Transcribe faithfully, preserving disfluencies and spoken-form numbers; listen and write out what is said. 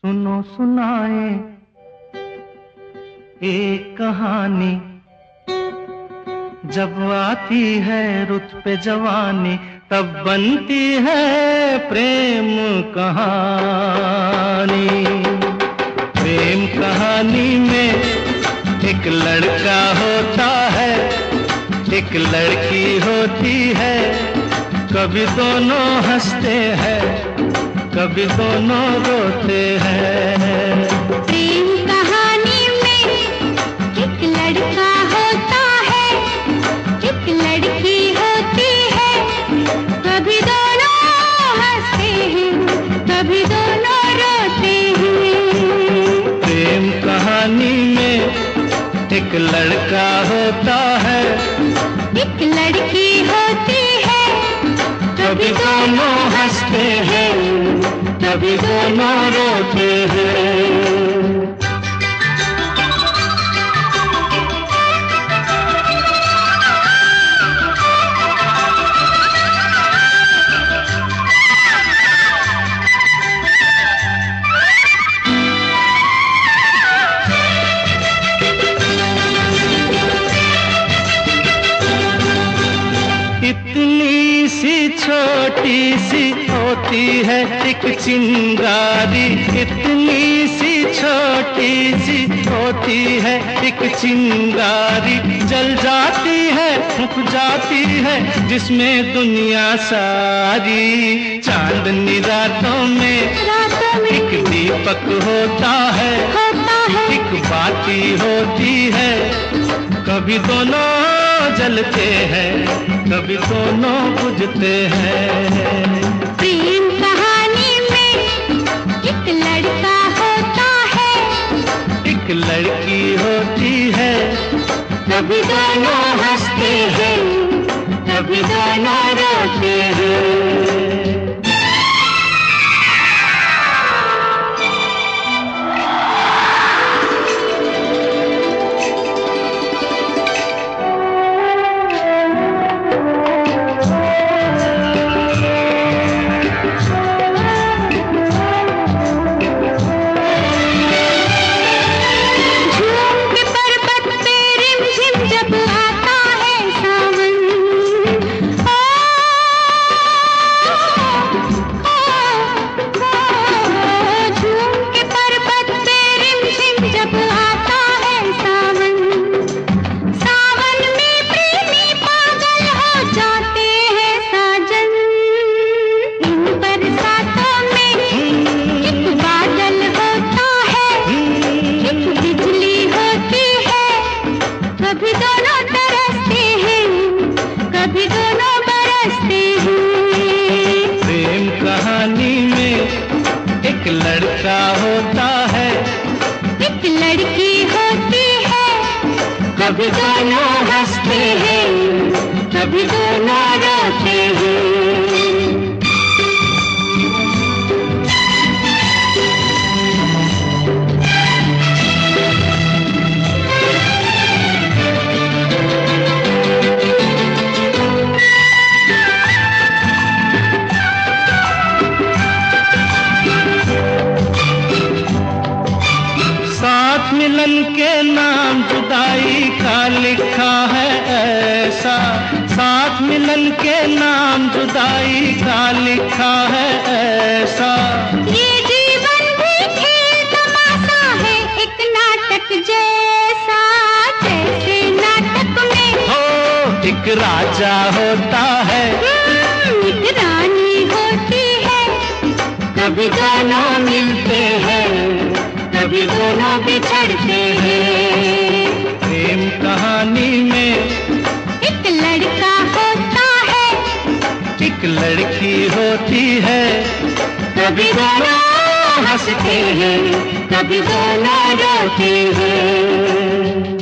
सुनो सुनाए एक कहानी, जब आती है रुत पे जवानी तब बनती है प्रेम कहानी। प्रेम कहानी में एक लड़का होता है, एक लड़की होती है, कभी दोनों हंसते हैं, कभी दोनों रोते हैं। प्रेम कहानी में एक लड़का होता है, एक लड़की होती है, कभी दोनों हंसते हैं, कभी दोनों रोते हैं। प्रेम कहानी में एक लड़का होता है, एक लड़की होती है, कभी दोनों हंसते हैं, कभी दोनों रोते हैं। इतनी सी छोटी सी होती है एक चिंगारी, इतनी सी छोटी सी होती है एक चिंगारी, जल जाती है फूक जाती है जिसमें दुनिया सारी। चांदनी रातों में, रातों में एक दीपक होता है, होता है, एक बाती होती है, कभी दोनों जलते हैं, कभी दोनों बुझते हैं। प्रेम कहानी में एक लड़का होता है, एक लड़की होती है, कभी दोनों हंसते हैं, कभी दोनों रोते हैं। कभी दोनों तरसते हैं, कभी दोनों बरसते हैं। प्रेम कहानी में एक लड़का होता है, एक लड़की होती है, कभी दोनों हंसते हैं, कभी दोनों रोते हैं। मिलन के नाम जुदाई का लिखा है ऐसा, साथ मिलन के नाम जुदाई का लिखा है ऐसा। ये जीवन भी खेल तमाशा है, एक नाटक जैसा, जैसे नाटक में हो एक राजा होता है, एक रानी होती है, कभी दोनों मिलते हैं, कभी दोनों बिछड़ते हैं। प्रेम कहानी में एक लड़का होता है, एक लड़की होती है, कभी दोनों हंसते हैं, कभी दोनों रोते हैं।